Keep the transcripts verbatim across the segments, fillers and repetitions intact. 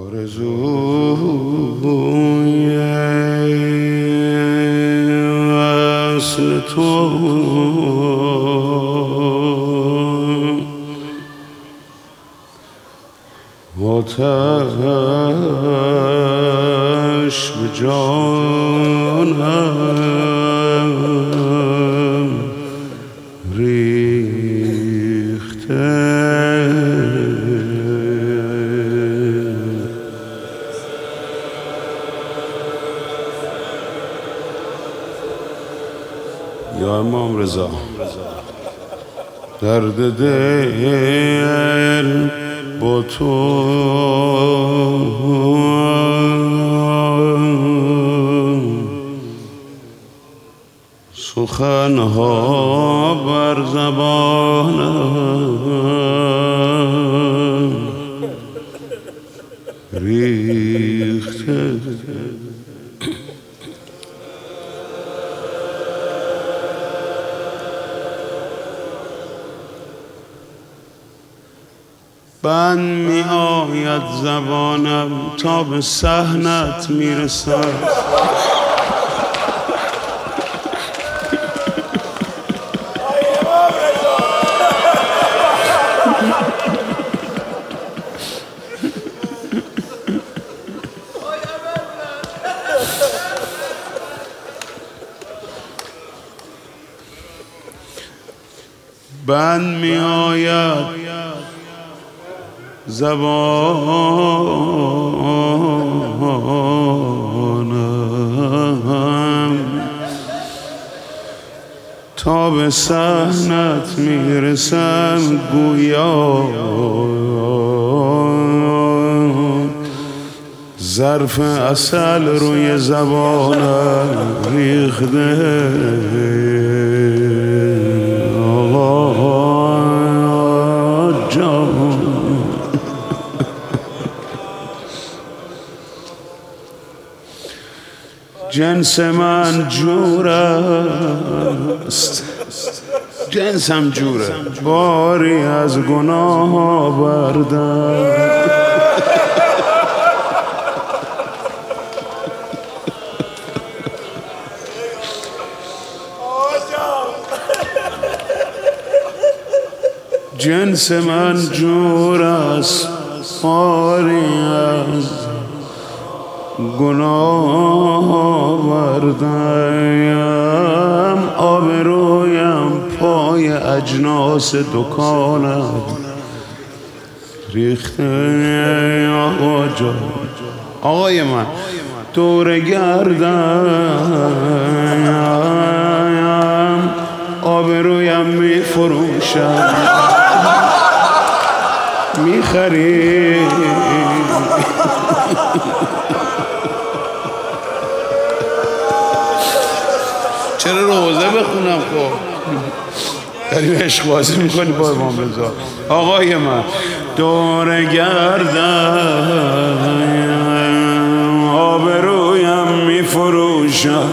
آرزوی وصل تو آتش به جانم ریخته یا امام رضا درد دل با تو سخنها بر زبانم ریخته بند می آید زبانم تا به صحنت می رسد بند می آید زبانم تا به صحنت میرسم گویا ظرف عسل روی زبانم ریخته آقا جان جنس من جور است جنسم جوره باری از گناه بردم جنس من جور است باری از گناه بردم آبرویم پای اجناس دکانم ریخته آقا جان آقای من دور گردم آبرویم می فروشم می خرید چرا روزه بخونم خب داریم عشق بازی میکنی با امام رضا آقای من دور گردم آبرویم میفروشم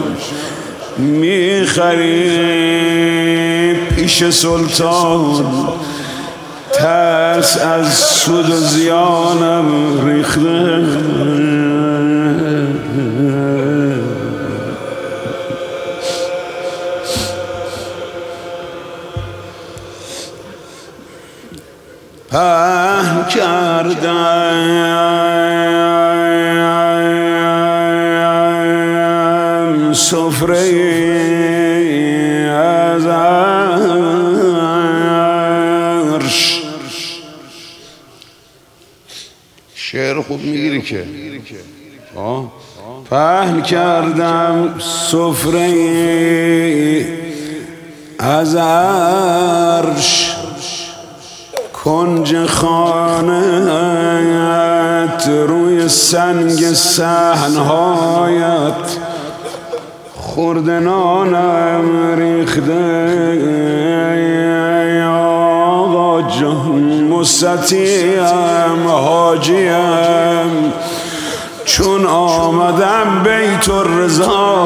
میخریم پیش سلطان ترس از سود و زیانم ریخته پهن کردم سفره از عرش شعر خوب میگیری که پهن کردم سفره از عرش کنج خانه‌ات روی سنگ صحن‌هایت خورده نانم ریخته آقا جان مستطیعم حاجیم چون آمدم بیت الرضا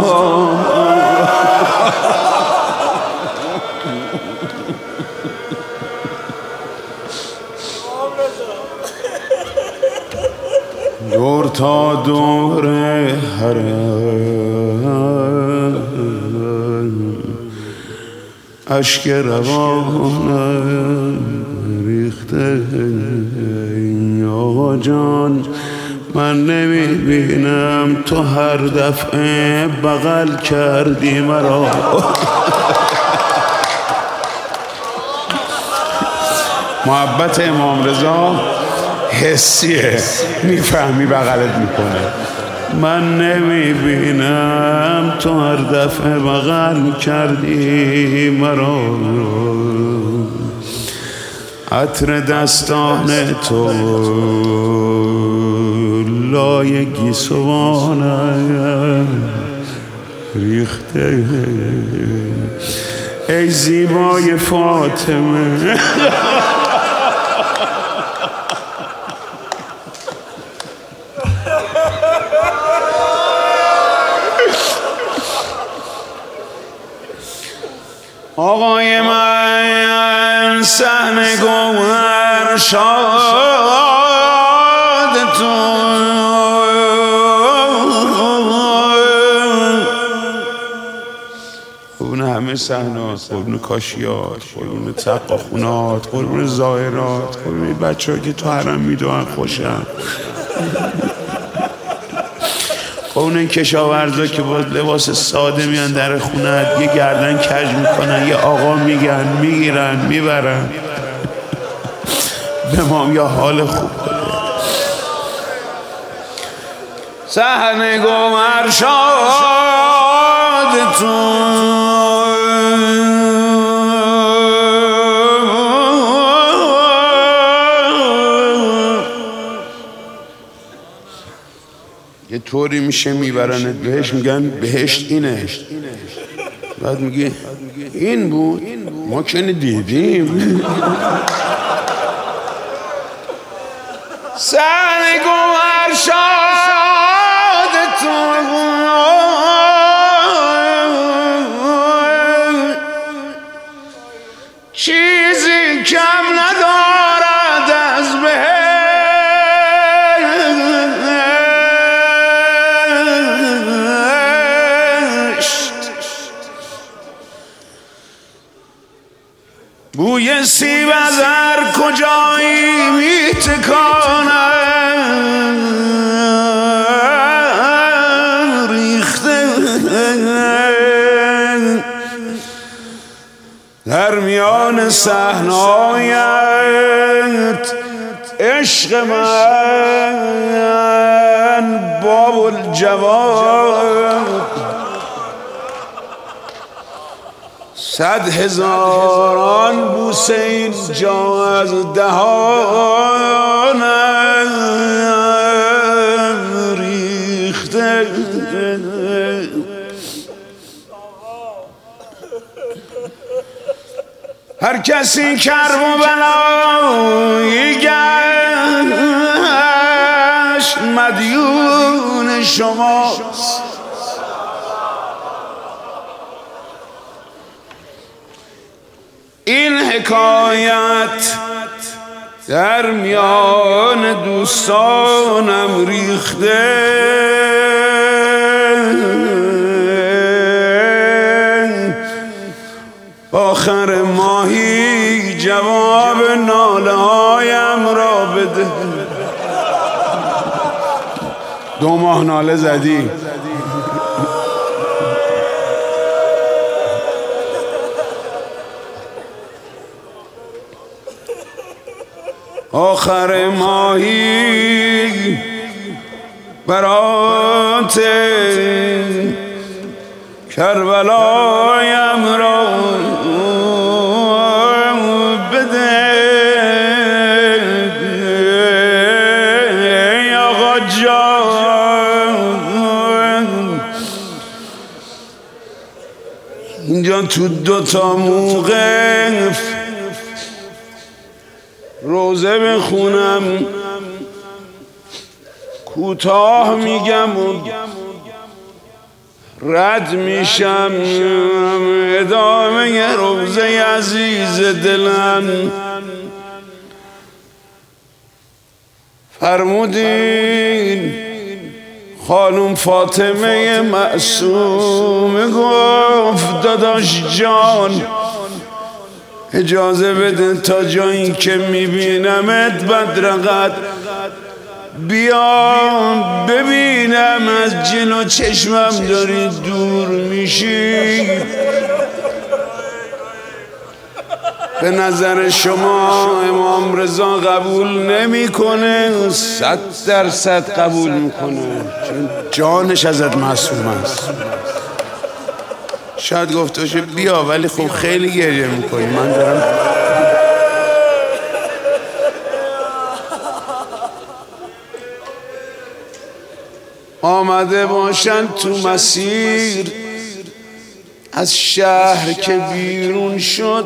دور تا دور حرم اشک روانم ریخته. آقا جان من نمیبینم تو هر دفعه بغل کردی مرا. محبت امام رضا حسیه، میفهمی بغلت میکنه. من نمیبینم تو هر دفعه بغل کردی مرا. عطر دستان تو لای گیسوانم ریخته. ای زیبای فاطمه آقای من صحن گوهر شاد تو قربون همه صحنات، قربون کاشیات، قربون سقاخونات، قربون زائرات، قربون بچه ها که تو حرم میدونن خوشن، قربون این کشاورزا که با لباس ساده میان در خونت یه گردن کج میکنن، یه آقا میگن میگیرن میبرن. به ما یا حال خوب بده. صحن گوهر شاد تو یه طوری میشه میبرنت بهش، میگن بهشت اینه، بعد میگی این بود ما که دیدیم. صحن گوهر شاد تو چیزی کم ندارد از بهشت. بوی سیب زر کجایی میتکانم ریخته. در میان صحنایت عشق من باب الجواب، صد هزاران بوسه اینجا از دهانم ریخته. هر کسی کرب و بلایی گشت مدیون شماست. این حکایت در میان دوستانم ریخته. آخر ماهی جواب ناله هایم را بده. دو ماه ناله زدی، آخر ماهی برات کربلایم را بده. آقا جان اینجا تو دوتا موقف روزه بخونم، کوتاه میگم و رد میشم. ادامه روزه عزیز دلم فرمودی خانم فاطمه معصومه گفت داداش جان اجازه بده تا جایی که میبینمت بدرقت بیام ببینم از جلو چشمم داری دور میشی. به نظر شما امام رضا قبول نمیکنه؟ صد درصد قبول میکنه، چون جانش ازت معصوم است. شاید گفته باشه بیا، ولی خب خیلی گریه میکنی. من دارم آمده باشن تو مسیر از شهر که بیرون شد،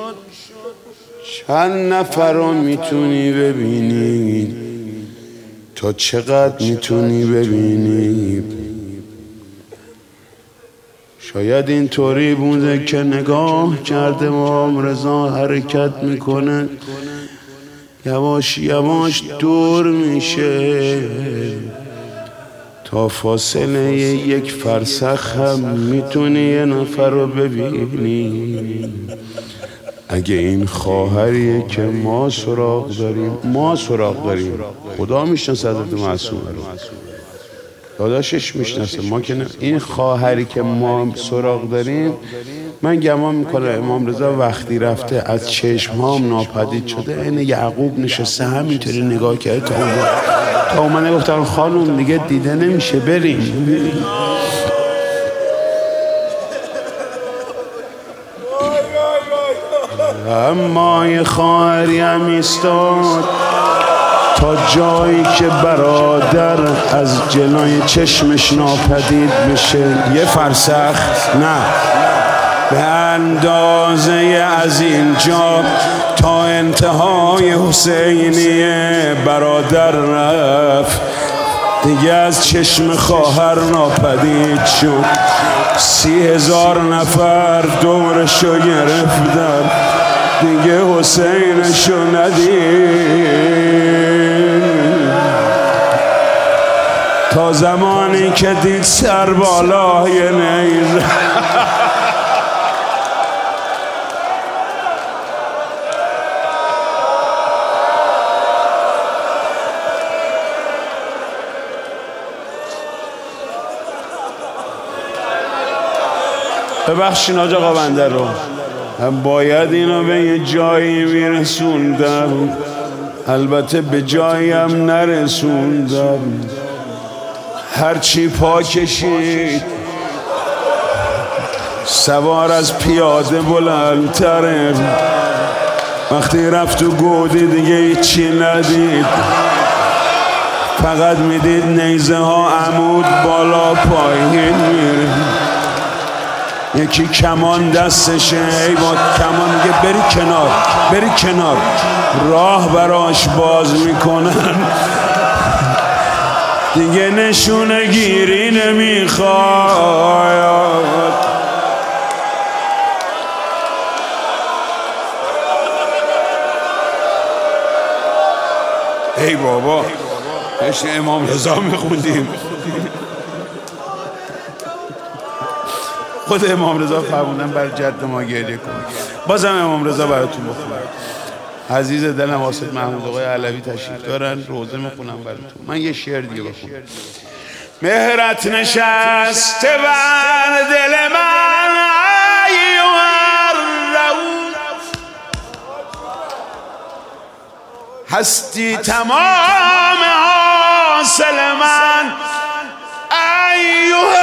چند نفر رو میتونی ببینی؟ تا چقدر میتونی ببینی؟ شاید اینطوری بوده که نگاه کرده امام رضا حرکت میکنه، یواش یواش دور میشه، تا فاصله یک فرسخ هم میتونی یه نفر رو ببینی. اگه این خواهریه که ما سراغ داریم، ما سراغ داریم، خدا میشناسه حضرت معصومه رو، داداشش میشناسه، ما که نه. این خواهری که ما سراغ داریم، من گمان میکنم امام رضا وقتی رفته از چشمهام ناپدید شده، این یعقوب نشسته همینطوری نگاه کرده تا اومد تا اومد گفتم خانوم دیگه دیده نمیشه، بریم. اما یه خواهری هم ایستاد تا جایی که برادر از جلوی چشمش ناپدید بشه، یه فرسخ نه، به اندازه از اینجا تا انتهای حسینیه برادر رفت، دیگه از چشم خواهر ناپدید شد. سی هزار نفر دورشو گرفتن، دیگه حسینشو ندید. تا زمانی که دید سر بالای نیزه ببخشین آج آقا بنده رو، هم باید اینو به یه جایی میرسوندم، البته به جایی هم نرسوندم. هرچی پا کشید سوار از پیاده بلندتره، وقتی رفت تو گودی دیگه چی ندید، فقط میدید نیزه ها عمود بالا پایین میره. یکی کمان دستشه، ای با کمان میگه بری کنار، بری کنار، راه براش باز میکنن، دیگه نشونه گیری نمیخواد. ای بابا عشق امام رضا میخوندیم، خود امام رضا فرمودن بر جد ما گریه کن. بازم امام رضا براتون بخونم. عزیز دلم واسط محمود آقای علوی تشریف دارن، روزه میخونم براتون. من یه شعر دیگه بخونم. مهرت نشسته بر دل من ایوه رؤوف، هستی تمام حاصل من ایوه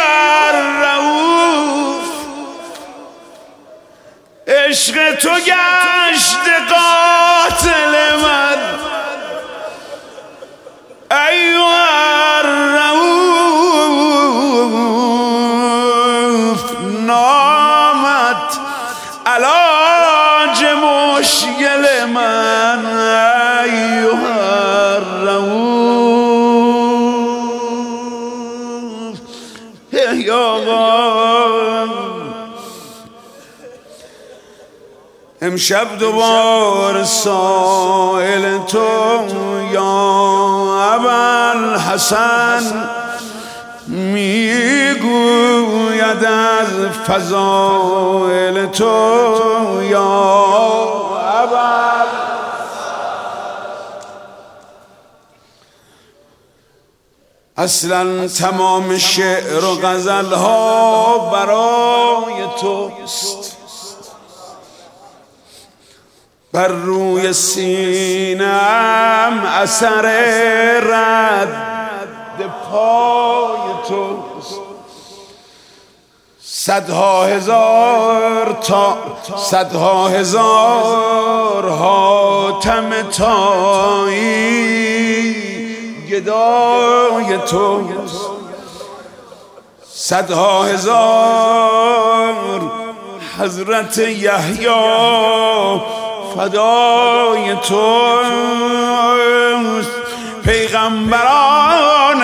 رؤوف، عشق تو گشت قاتل من ایوه رؤوف، نامت علاج مشکل من ایوه رؤوف. ای آقا امشب دوباره سائل تو یا ابوالحسن میگوید از فضائل تو یا ابوالحسن. اصلا تمام شعر و غزل ها برای توست، بر روی سینم اثر رد پای توست. صدها هزار تا صدها هزار حاتم طایی گدای توست. صدها هزار حضرت یحیی فدای توست. پیغمبران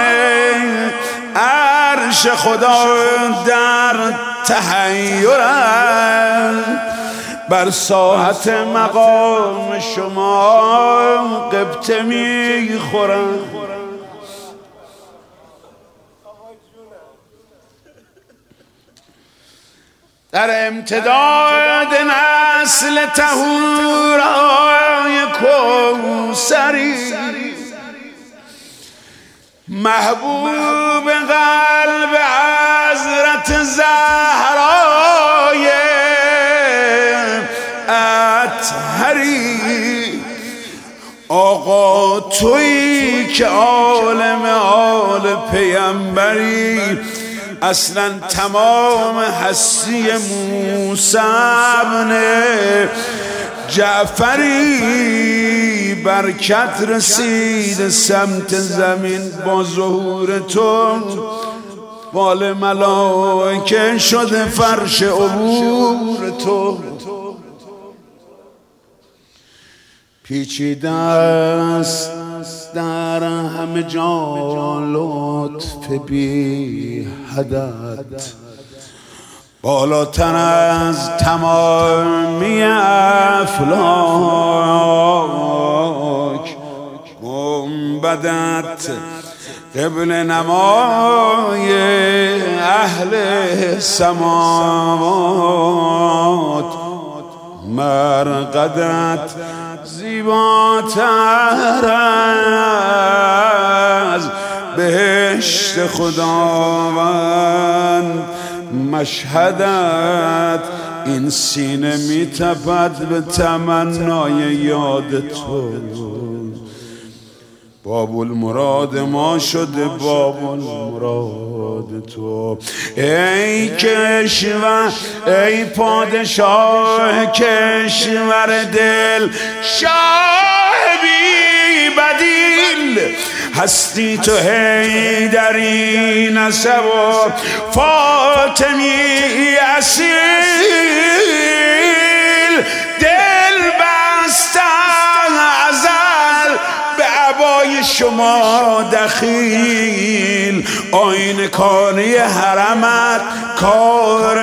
عرش خدا در تحیرند، بر ساحت مقام شما قبطه میخورند. در امتداد نسل طهورای کوثری، محبوب قلب حضرت زهرای اطهری، آقا تویی که عالم آل پیمبری. اصلا تمام هستی موسی ابن جعفری برکت رسید سمت زمین با ظهور تو. بال ملائکه شده فرش عبور تو. پیچیده است در همه جا لطف بی حدت، بالاتر از تمامی افلاک. گنبدت قبل نمای اهل سماوات، مرقدت زیباتر از بهشت خداوند. مشهدت این سینه میتپد به تمنای یاد تو. باب المراد ما شده باب المراد تو. ای کشور، ای پادشاه کشور دل، شاه بی بدیل، هستی تو حیدری نسب و فاطمی اصیل. دل بستن ازل به عبای شما دخیل، آینه کانی حرمت کار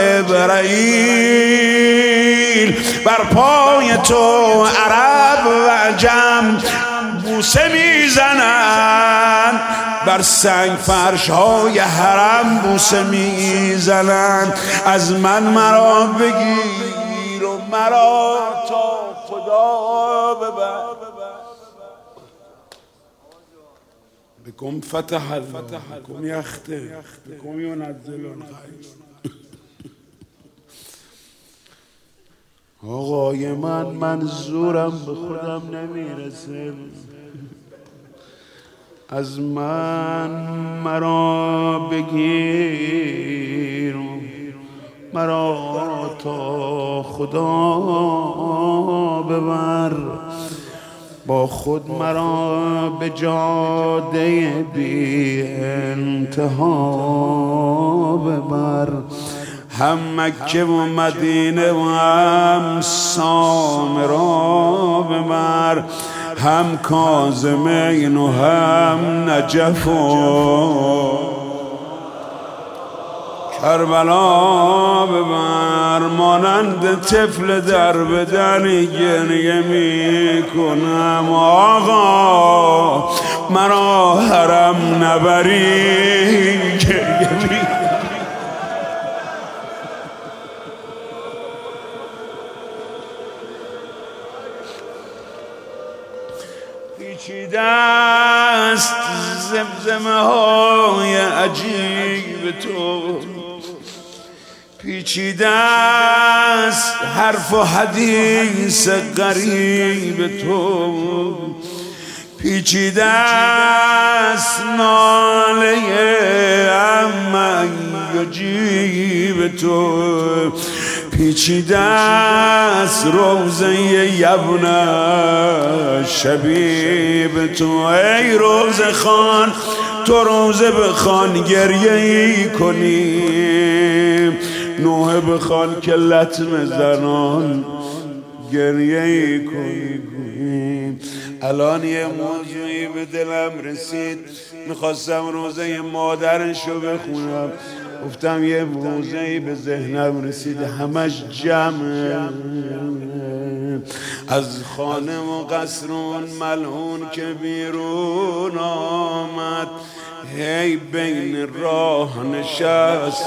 جبرائیل. بر پای تو عرب و عجم بوسه میزنن، بر سنگ فرش های حرم بوسه میزنن. از من مرا بگیر و مرا تا خدا ببر. بکن فتح بکن یخته بکن ینزلون خیر. آقای من منظورم به خودم نمیرسه، از من مرا بگیر مرا تا خدا ببر. با خود مرا به جاده بی انتها ببر. هم مکه و مدینه و هم سامرا ببر، هم کاظمین و هم نجف و کربلا ببر مانند طفل در بدن گریه می کنم آقا مرا حرم نبری گریه می پیچیده است زمزمه های عجیب تو پیچیده است حرف و حدیث غریب تو پیچیده است ناله عمن یجیب تو پیچیده است روزه یبنه شبیب تو ای روزه خان تو روزه بخوان گریه ای کنیم نوحه بخوان که لطم زنان گریه ای کنیم. الان یه موضوعی به دلم رسید میخواستم روزه مادرشو بخونم گفتم یه موضوعی به ذهنم رسید همش جمعه از خانه و قصرون ملعون که بیرون آمد هی بین راه نشست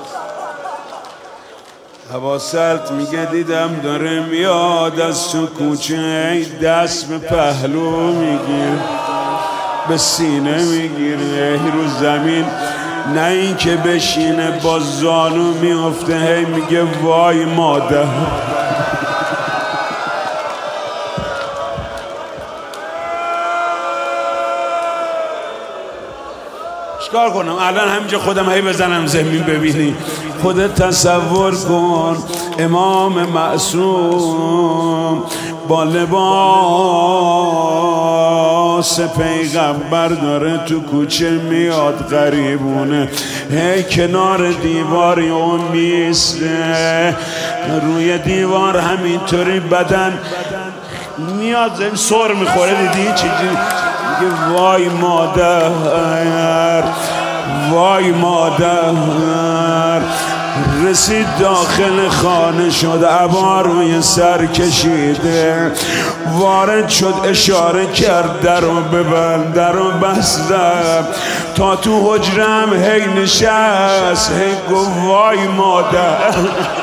حواست میگه دیدم داره میاد از تو کوچه دست به پهلو میگیر به سینه میگیره رو زمین نه این که بشینه با زانو میفته هی میگه وای مادر چیکار کنم الان همینجا خودم هی بزنم زمین ببینی خودت تصور کن امام معصوم با لباس پیغمبر داره تو کوچه میاد غریبونه هی کنار دیواری اون میسته روی دیوار همینطوری بدن میاد زمین سر میخوره دیدی چیزی میگه وای مادر وای مادر رسید داخل خانه شد عبار روی سر کشیده وارد شد اشاره کرد درو ببند درو بستم تا تو حجرم هی نشست هی گفت وای مادر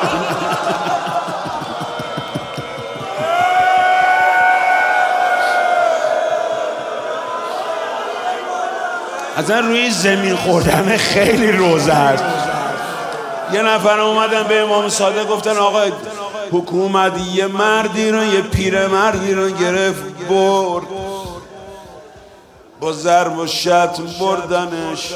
اصلا روی زمین خوردن خیلی روزه هست. یه نفر اومدن به امام صادق گفتن آقا حکومت یه مردی رو یه پیر مردی رو گرفت برد با ضرب و شتم بردنش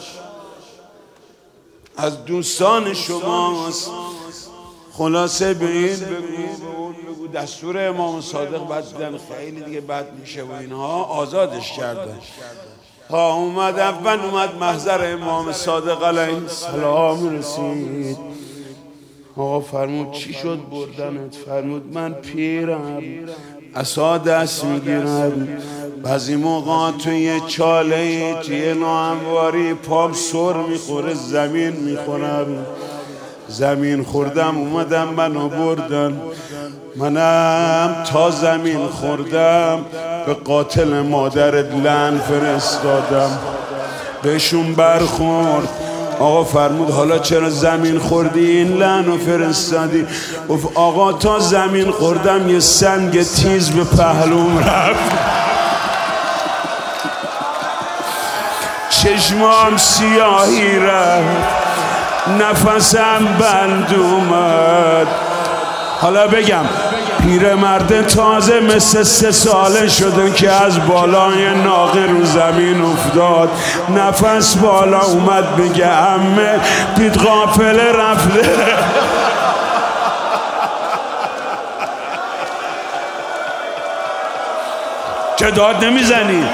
از دوستان شماست خلاصه به این بگو به اون بگو دستور امام صادق بعد دیدن خیلی دیگه بد میشه و اینها آزادش کردن ها اومد اول اومد محضر امام صادق علیه السلام رسید آقا فرمود چی شد بردنت فرمود من پیرم عصا دست میگیرم بعضی موقع توی چاله توی ناهمواری پام سر میخوره زمین میخورم زمین خوردم اومدم منو بردن منم تا زمین خوردم به قاتل مادرت لعن فرستادم بهشون برخورد آقا فرمود حالا چرا زمین خوردی این لعنو فرستادی گفت آقا تا زمین خوردم یه سنگ تیز به پهلوم رفت چشمام سیاهی رفت نفسم بند اومد حالا بگم پیرمرد تازه مثل سه ساله شده که از بالای ناقه رو زمین افتاد نفس بالا اومد بگه عمه دید غافله رفته چه داد نمیزنی؟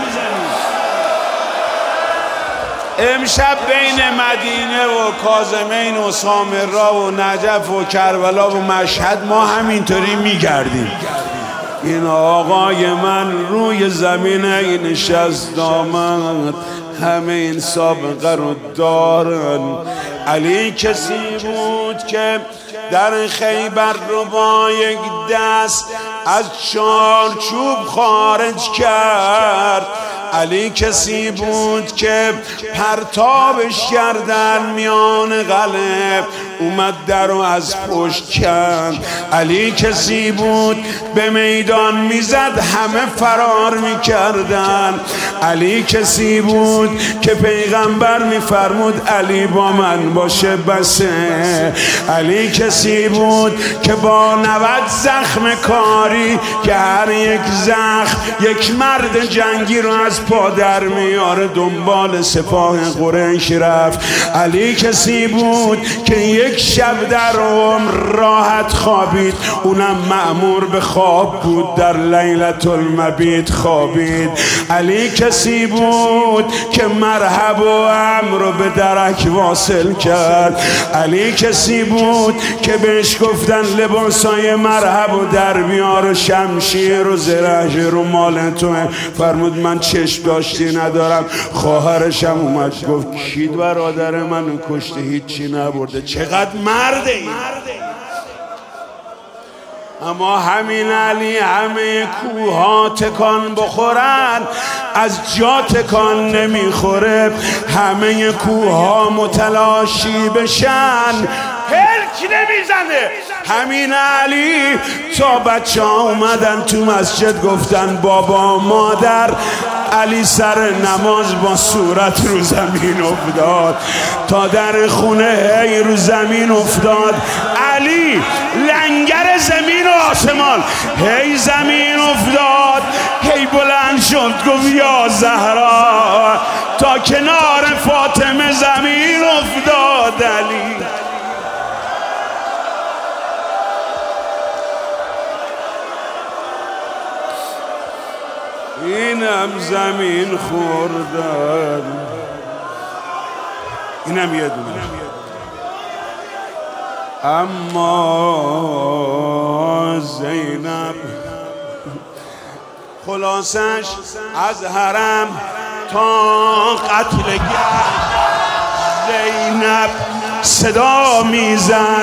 امشب بین مدینه و کاظمین و سامرا و نجف و کربلا و مشهد ما همینطوری میگردیم این آقای من روی زمینه نشست آمد همه این سابقه رو دارن علی کسی بود که در خیبر رو با یک دست از چارچوب خارج کرد. علی کسی بود که پرتابش کردن میان قلب اومد در رو از پشت کند. علی کسی بود به میدان میزد همه فرار میکردن. علی کسی بود که پیغمبر میفرمود علی با من باشه بسه. علی کسی بود که با نود زخم کاری که هر یک زخم یک مرد جنگی رو از پا در میاره دنبال سپاه قریش رفت. علی کسی بود که یک شب در عمر راحت خوابید، اونم مأمور به خواب بود، در لیلة المبیت خوابید. علی کسی بود که مرحب و امر رو به درک واصل کرد. علی کسی بود که بهش گفتن لباسای مرحب و در بیار و شمشیر و زرهج رو مال توه، فرمود من چشم داشتی ندارم. خواهرشم اومد گفت کید برادر منو کشته هیچی نبرده. چقدر مرده این. اما همین علی همه کوها تکان بخورن از جا تکان نمیخوره، همه کوها متلاشی بشن هلک نمیزنه. همین علی تا بچه ها اومدن تو مسجد گفتن بابا مادر، علی سر نماز با صورت رو زمین افتاد، تا در خونه هی رو زمین افتاد. علی لنگر زمین و آسمان هی زمین افتاد، هی بلند شد گفت یا زهرا، تا کنار فاطمه زمین افتاد. علی اینم زمین خوردن، اینم یه دونه. اما زینب خلاصش از حرم تا قتلگاه زینب صدا میزد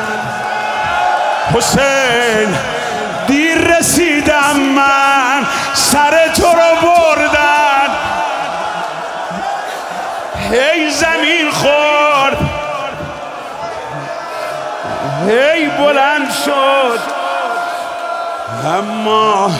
حسین دیر رسیدم من، سر تو رو بردن. هی زمین خورد، هی بلند شد. اما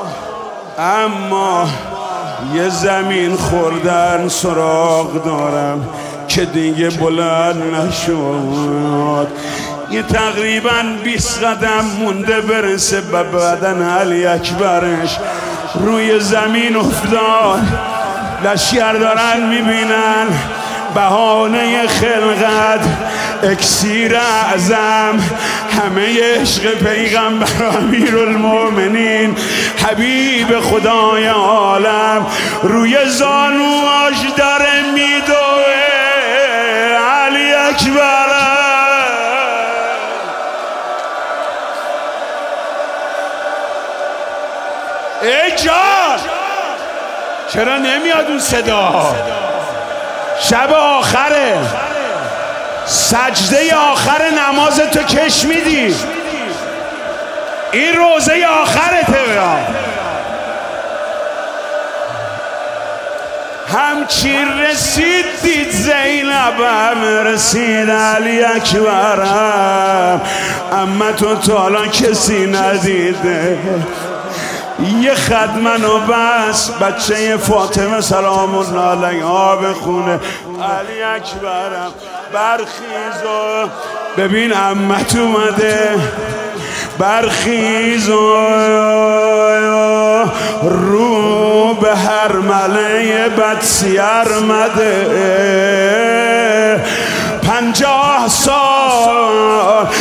اما یه زمین خوردن سراغ دارم که دیگه بلند نشد. یه تقریبا بیست قدم مونده برسه به بدن علی اکبرش، روی زمین افتاد. لشکر دارن میبینن بهانه خلقت اکسیر اعظم، همه عشق پیغمبر امیرالمومنین حبیب خدای عالم روی زانواش داره میدوه. علی اکبر ای جان چرا نمیاد اون صدا؟ شب آخره، سجده آخر نماز تو کش میدی، این روزه آخرته. همچین رسید دید زینب هم رسید علی اکبرم، اما تو تا الان کسی ندیده. یه خط منو بس بچه فاطمه سلام الله علیها بخونه. علی اکبرم برخیز و ببین عمت اومده، برخیز و رو به هر مله بدسیر مده. پنجاه سال